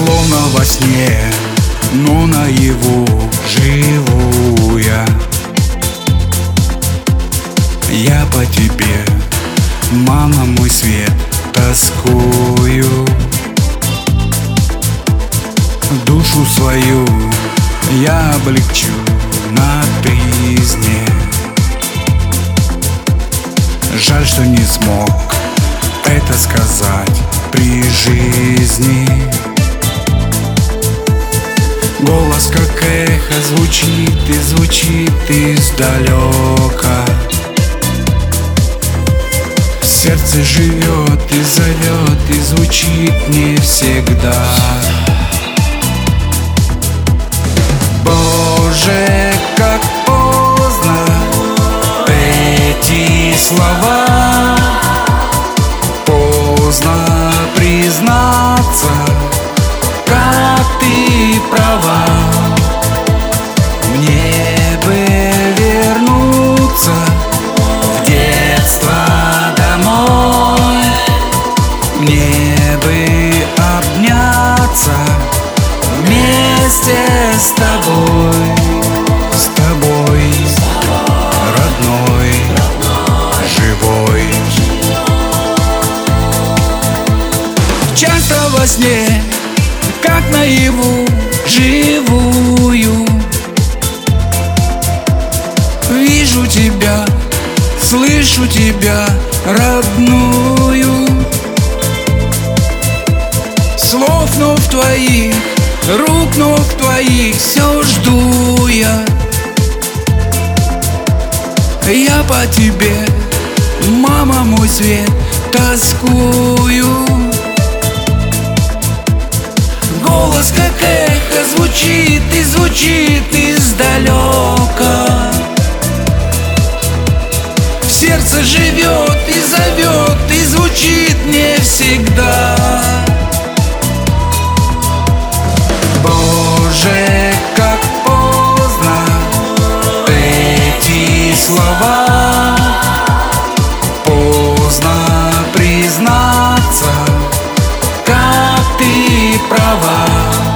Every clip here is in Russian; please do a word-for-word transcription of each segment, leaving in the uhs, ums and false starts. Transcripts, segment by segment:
Словно во сне, но наяву живу я. Я по тебе, мама, мой свет, тоскую. Душу свою я облегчу на тризне. Жаль, что не смог это сказать при жизни. Голос как эхо звучит и звучит издалека. Сердце живет и зовет и звучит не всегда. Боже, как поздно эти слова, поздно признаться, как ты права. Мне бы вернуться в детство домой, мне бы обняться вместе с тобой, с тобой, родной, живой. Часто во сне, как наяву живую, вижу тебя, слышу тебя, родную. Слов ног твоих, рук ног твоих все жду я. Я по тебе, мама, мой свет, тоскую. Голос как эхо звучит и звучит издалека. В сердце живет и зовет и звучит не всегда. Боже, как поздно эти слова, поздно признаться, как ты права.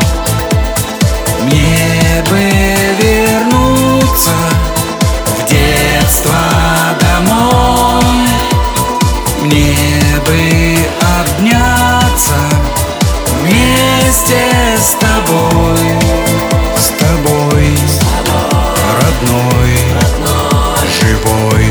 Мне бы вернуться в детство домой, мне бы обняться вместе с тобой, с тобой, родной, живой.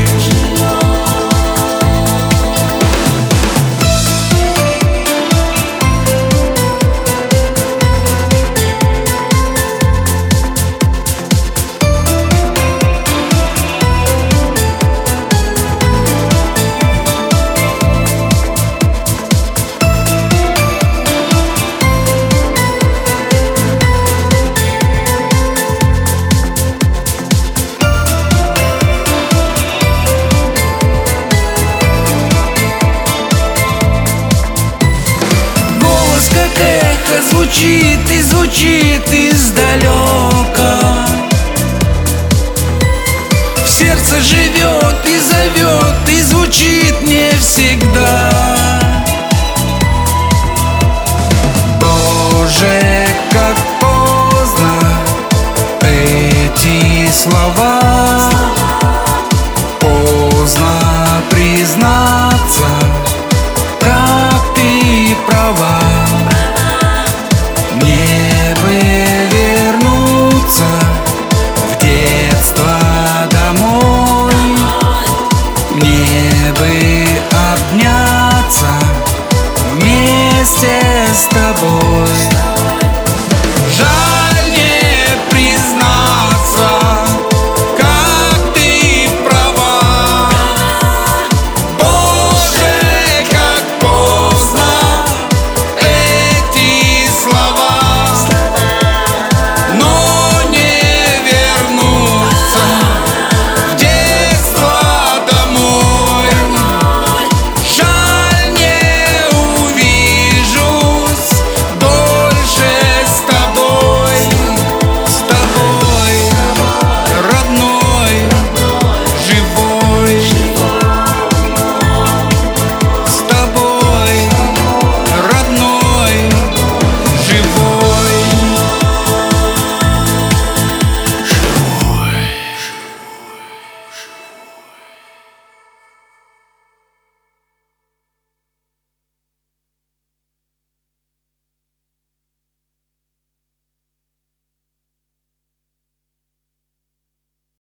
Звучит и звучит издалека. В сердце живет и зовет и звучит не всегда. Боже, как поздно эти слова, поздно